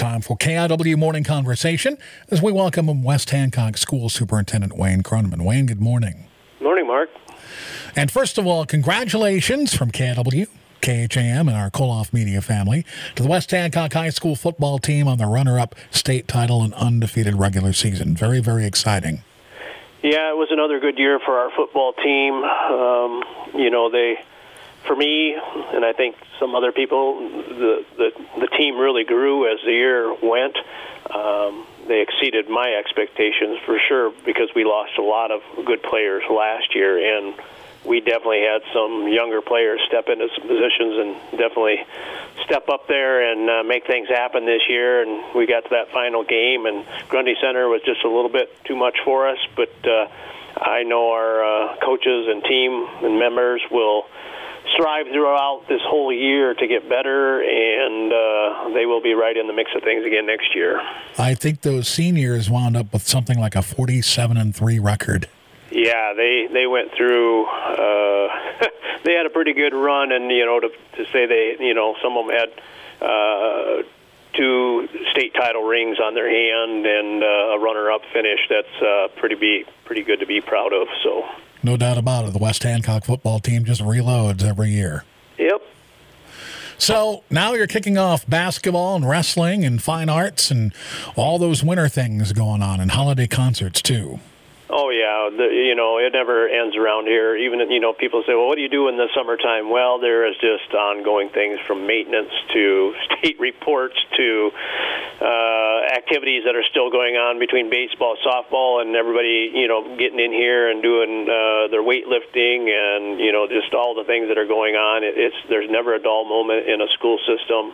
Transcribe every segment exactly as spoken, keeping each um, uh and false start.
time for K I W Morning Conversation as we welcome West Hancock School Superintendent Wayne Kroneman. Wayne, good morning. Morning, Mark. And first of all, congratulations from K I W, K H A M, and our Koloff Media family to the West Hancock High School football team on the runner-up state title and undefeated regular season. Very, very exciting. Yeah, it was another good year for our football team. Um, you know, they, for me, and I think some other people, the the, the team really grew as the year went. Um, they exceeded my expectations for sure because we lost a lot of good players last year, and we definitely had some younger players step into some positions and definitely step up there and uh, make things happen this year. And we got to that final game, and Grundy Center was just a little bit too much for us. But uh, I know our uh, coaches and team and members will strive throughout this whole year to get better, and uh, they will be right in the mix of things again next year. I think those seniors wound up with something like a forty-seven and three record. Yeah, they they went through. Uh, they had a pretty good run, and you know, to to say they, you know, some of them had uh, two state title rings on their hand and uh, a runner-up finish. That's uh, pretty be pretty good to be proud of. So, no doubt about it. The West Hancock football team just reloads every year. Yep. So now you're kicking off basketball and wrestling and fine arts and all those winter things going on, and holiday concerts too. Oh, yeah. The, you know, it never ends around here. Even, you know, people say, well, what do you do in the summertime? Well, there is just ongoing things from maintenance to state reports to uh, activities that are still going on between baseball, softball, and everybody, you know, getting in here and doing uh, their weightlifting and, you know, just all the things that are going on. It, it's There's never a dull moment in a school system.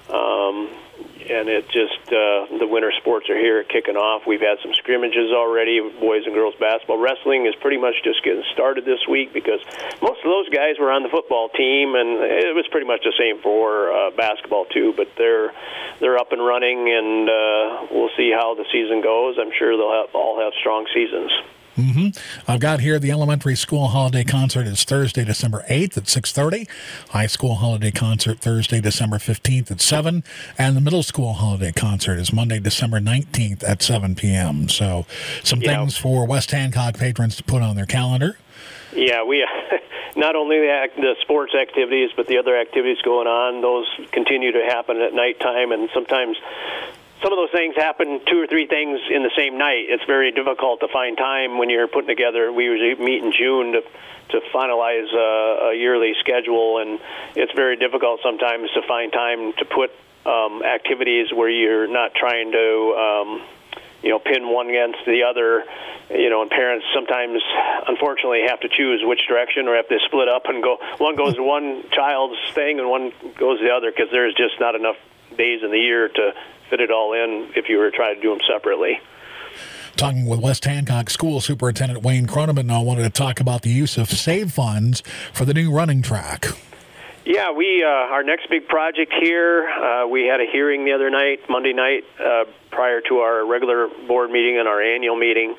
Um, and it just, uh, the winter sports are here kicking off. We've had some scrimmages already, boys and girls basketball. Wrestling is pretty much just getting started this week because most of those guys were on the football team, and it was pretty much the same for uh, basketball too, but they're they're up and running, and uh, we'll see how the season goes. I'm sure they'll have, all have strong seasons. Mm-hmm. I've got here the elementary school holiday concert is Thursday, December eighth at six thirty. High school holiday concert Thursday, December fifteenth at seven. And the middle school holiday concert is Monday, December nineteenth at seven p.m. So some yeah. things for West Hancock patrons to put on their calendar. Yeah, we not only the, act, the sports activities, but the other activities going on, those continue to happen at nighttime, and sometimes some of those things happen two or three things in the same night. It's very difficult to find time when you're putting together. We usually meet in June to to finalize a, a yearly schedule, and it's very difficult sometimes to find time to put um, activities where you're not trying to, um, you know, pin one against the other. You know, and parents sometimes, unfortunately, have to choose which direction, or have to split up and go. One goes to one child's thing, and one goes to the other, because there's just not enough days in the year to fit it all in if you were trying to do them separately. Talking with West Hancock School Superintendent Wayne Kroneman, I wanted to talk about the use of SAVE funds for the new running track. Yeah, we uh, our next big project here, uh, we had a hearing the other night, Monday night, uh, prior to our regular board meeting and our annual meeting.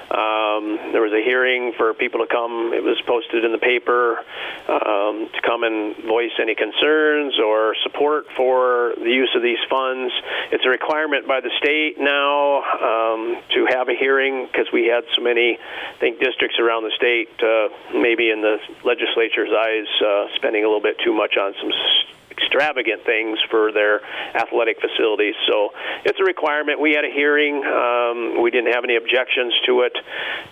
Um, there was a hearing for people to come. It was posted in the paper um, to come and voice any concerns or support for the use of these funds. It's a requirement by the state now um, to have a hearing, because we had so many, I think, districts around the state, uh, maybe in the legislature's eyes, uh, spending a little bit too much on some extravagant things for their athletic facilities. So it's a requirement. We had a hearing. Um, we didn't have any objections to it.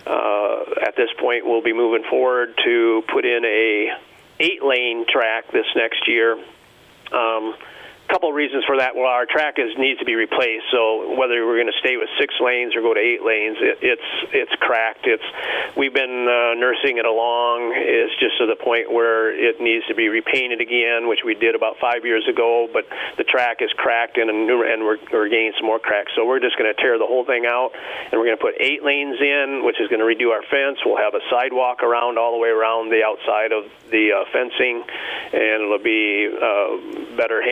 Uh, at this point, we'll be moving forward to put in a eight-lane track this next year. Um, couple of reasons for that. Well, our track is needs to be replaced, so whether we're going to stay with six lanes or go to eight lanes, it, it's it's cracked. It's we've been uh, nursing it along. It's just to the point where it needs to be repainted again, which we did about five years ago. But the track is cracked, and a new, and we're, we're gaining some more cracks. So we're just going to tear the whole thing out, and we're going to put eight lanes in, which is going to redo our fence. We'll have a sidewalk around all the way around the outside of the uh, fencing, and it'll be uh, better handicap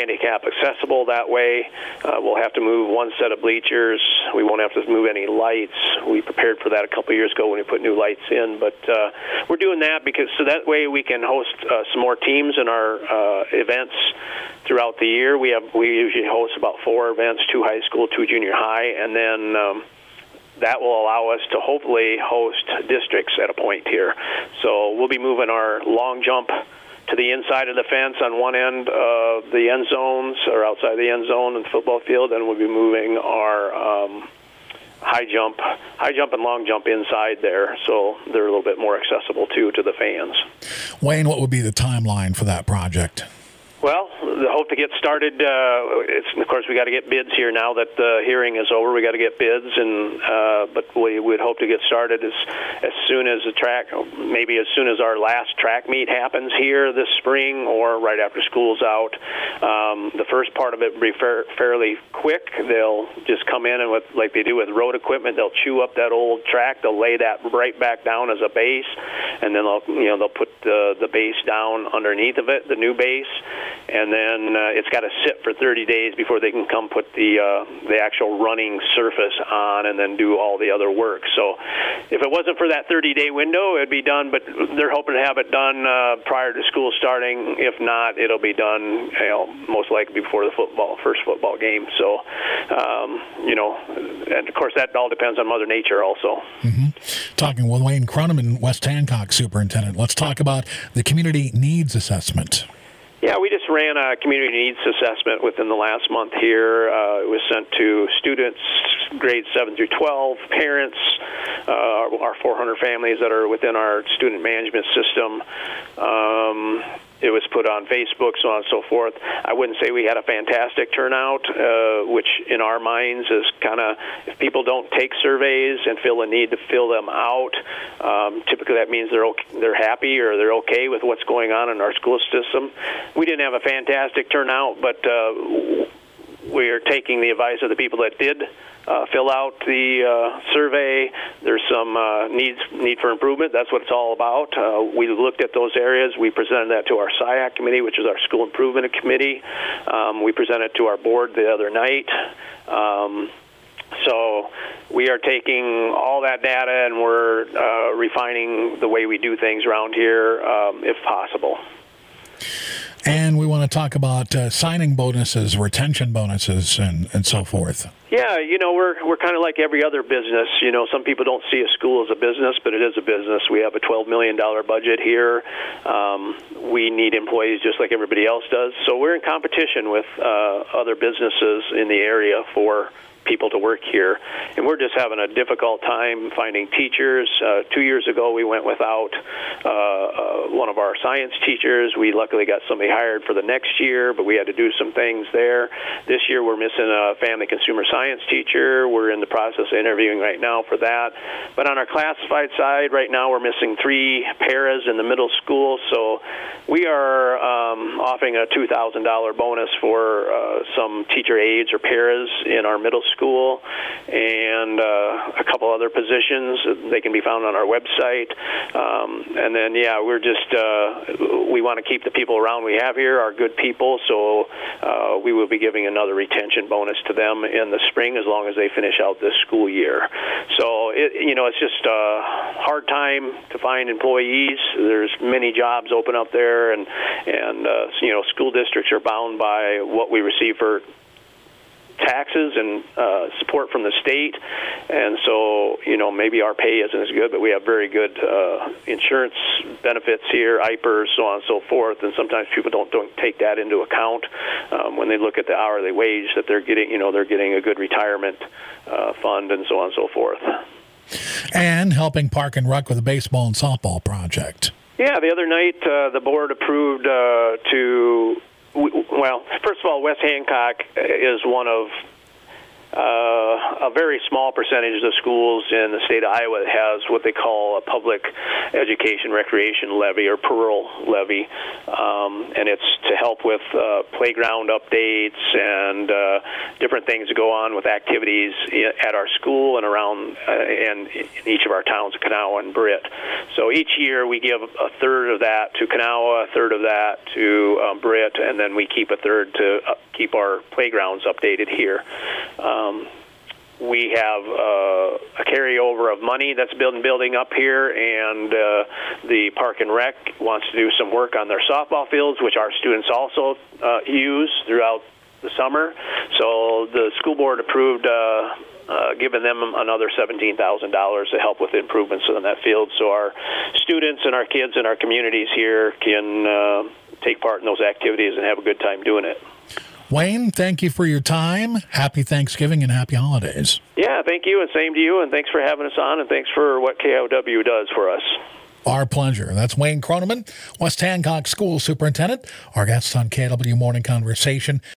accessible that way. Uh, we'll have to move one set of bleachers. We won't have to move any lights. We prepared for that a couple years ago when we put new lights in, but uh, we're doing that because so that way we can host uh, some more teams in our uh, events throughout the year. We have we usually host about four events, two high school, two junior high, and then um, that will allow us to hopefully host districts at a point here. So we'll be moving our long jump to the inside of the fence on one end of the end zones or outside the end zone in the football field, and we'll be moving our um, high jump, high jump and long jump inside there, so they're a little bit more accessible too to the fans. Wayne, what would be the timeline for that project? Well, the hope to get started. Uh, it's of course we got to get bids here now that the hearing is over. We got to get bids, and uh, but we would hope to get started as as soon as the track, maybe as soon as our last track meet happens here this spring, or right after school's out. Um, the first part of it will be fair, fairly quick. They'll just come in and with like they do with road equipment, they'll chew up that old track. They'll lay that right back down as a base, and then they'll you know they'll put the the base down underneath of it, the new base. And then uh, it's got to sit for thirty days before they can come put the uh, the actual running surface on and then do all the other work. So if it wasn't for that thirty-day window, it'd be done, but they're hoping to have it done uh, prior to school starting. If not, it'll be done you know, most likely before the football first football game. So, um, you know, and of course that all depends on Mother Nature also. Mm-hmm. Talking with Wayne Croneman, West Hancock Superintendent. Let's talk about the Community Needs Assessment. Yeah, we just ran a community needs assessment within the last month here. Uh, it was sent to students, grades seven through twelve, parents, uh, our, our four hundred families that are within our student management system. Um, it was put on Facebook, so on and so forth. I wouldn't say we had a fantastic turnout, uh, which in our minds is kind of, if people don't take surveys and feel the need to fill them out, um, typically that means they're okay, they're happy or they're okay with what's going on in our school system. We didn't have a fantastic turnout, but uh, we're taking the advice of the people that did uh, fill out the uh, survey. There's some uh, needs need for improvement. That's what it's all about. Uh, we looked at those areas. We presented that to our S I A C committee, which is our school improvement committee. Um, we presented it to our board the other night. Um, So we are taking all that data and we're uh, refining the way we do things around here, um, if possible. And we want to talk about uh, signing bonuses, retention bonuses, and, and so forth. Yeah, you know, we're we're kind of like every other business. You know, some people don't see a school as a business, but it is a business. We have a twelve million dollars budget here. Um, we need employees just like everybody else does. So we're in competition with uh, other businesses in the area for people to work here, and we're just having a difficult time finding teachers. Uh, two years ago, we went without uh, uh, one of our science teachers. We luckily got somebody hired for the next year, but we had to do some things there. This year, we're missing a family consumer science teacher. We're in the process of interviewing right now for that. But on our classified side, right now, we're missing three paras in the middle school, so we are um, offering a two thousand dollars bonus for uh, some teacher aides or paras in our middle school. School and uh, a couple other positions. They can be found on our website. Um, and then, yeah, we're just, uh, we want to keep the people around we have here, are good people, so uh, we will be giving another retention bonus to them in the spring as long as they finish out this school year. So, it, you know, it's just a hard time to find employees. There's many jobs open up there, and, and uh, you know, school districts are bound by what we receive for taxes and uh, support from the state, and so you know maybe our pay isn't as good, but we have very good uh, insurance benefits here, I P E Rs, so on and so forth. And sometimes people don't don't take that into account um, when they look at the hourly wage that they're getting. You know they're getting a good retirement uh, fund and so on and so forth. And helping Park and Rec with a baseball and softball project. Yeah, the other night uh, the board approved uh, to. Well, first of all, West Hancock is one of uh, a very small percentage of schools in the state of Iowa that has what they call a public education recreation levy or P R L levy, um, and it's to help with uh, playground updates and uh, different things that go on with activities at our school and around uh, and in each of our towns, Kanawha and Britt. So each year we give a third of that to Kanawha, a third of that to um, Britt, and then we keep a third to uh, keep our playgrounds updated here. Um, we have uh, a carryover of money that's building building up here, and uh, the Park and Rec wants to do some work on their softball fields, which our students also uh, use throughout the summer. So the school board approved uh, uh, giving them another seventeen thousand dollars to help with improvements on that field, so our students and our kids and our communities here can uh, take part in those activities and have a good time doing it. Wayne, thank you for your time. Happy Thanksgiving and happy holidays. Yeah, thank you, and same to you, and thanks for having us on, and thanks for what K O W does for us. Our pleasure. That's Wayne Kroneman, West Hancock School Superintendent, our guest on K O W Morning Conversation.